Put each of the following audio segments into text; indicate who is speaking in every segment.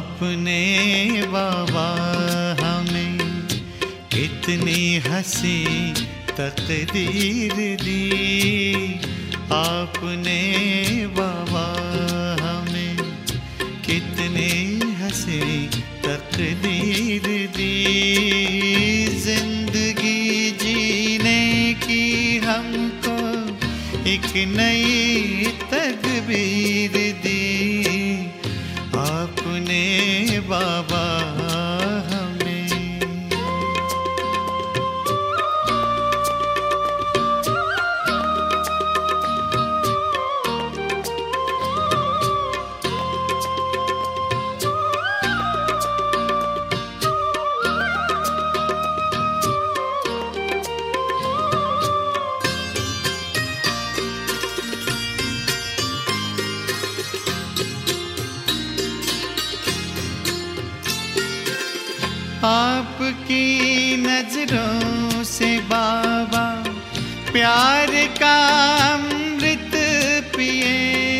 Speaker 1: आपने बाबा हमें कितनी हंसी तकदीर दी। आपने बाबा हमें कितनी हंसी तकदीर दी। जिंदगी जीने की हमको एक नई तकदीर दी। आपने बाबा आपकी नजरों से बाबा प्यार का अमृत पिए।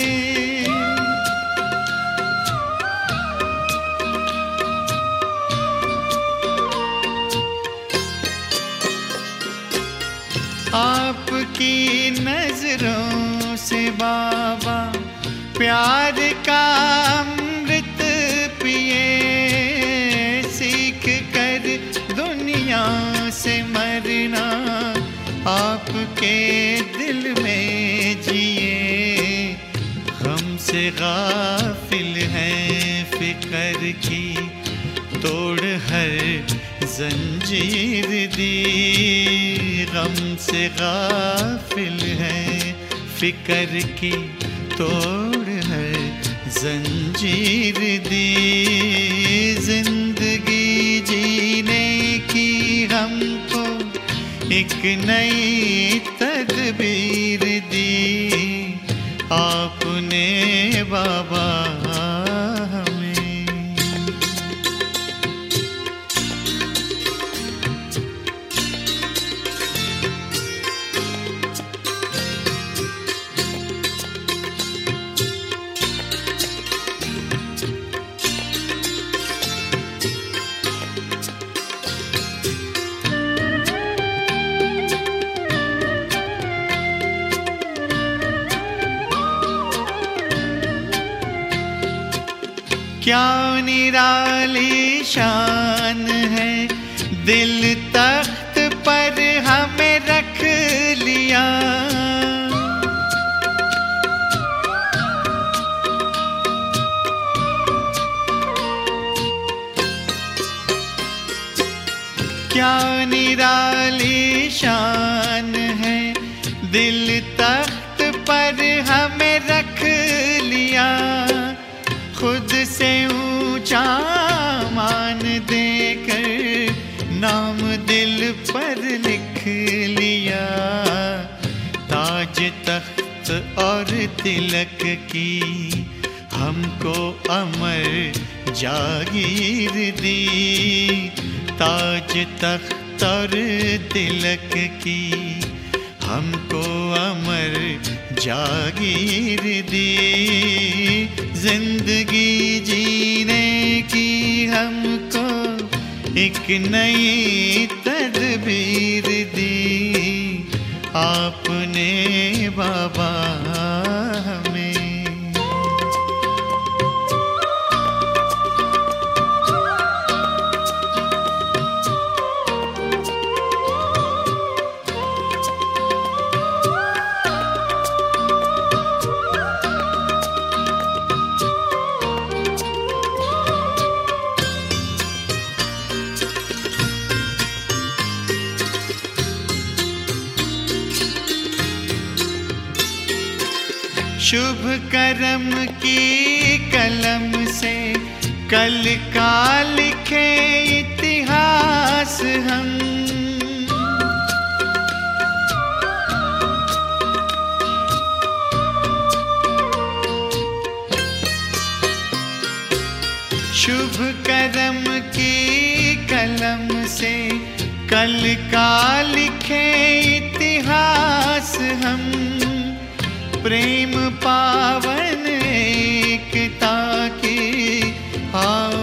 Speaker 1: आपकी नजरों से बाबा प्यार का अमृत पिए। सीख कर दुनिया से मरना आपके दिल में जिए। हमसे गाफिल हैं फिक्र की तोड़ हर जंजीर दी। गम से गाफिल हैं फिक्र की तोड़ हर जंजीर दी। जिंदगी जीने की हमको एक नई तदबीर दी। आपने बाबा क्या निराली शान है, दिल तख्त पर हमें रख लिया। क्या निराली शान है, दिल तख्त पर हमें रख लिया। खुद से ऊंचा मान देकर नाम दिल पर लिख लिया। ताज तख्त और तिलक की हमको अमर जागीर दी। ताज तख्त और तिलक की हमको अमर जागीर दी। जिंदगी जीने की हमको एक नई तदबीर दी। आपने बाबा हमें शुभ करम की कलम से कल का लिखे इतिहास हम। शुभ करम की कलम से कल का लिखे इतिहास हम। प्रेम पावन एकता की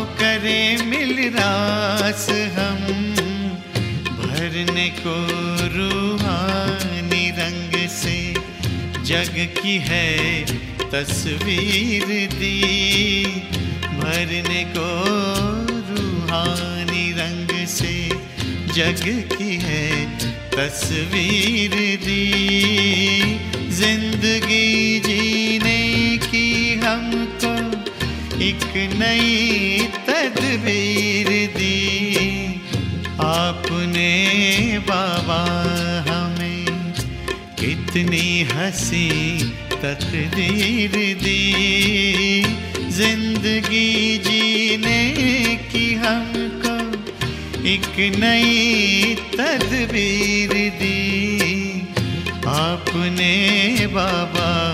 Speaker 1: रास हम, भरने को रूहानी रंग से जग की है तस्वीर दी। भरने को रूहानी रंग से जग की है तस्वीर दी। जिंदगी जीने की हमको एक नई तदबीर दी। आपने बाबा हमें कितनी हंसी तकदीर दी। जिंदगी जीने की हमको एक नई तदबीर दी। आपने बाबा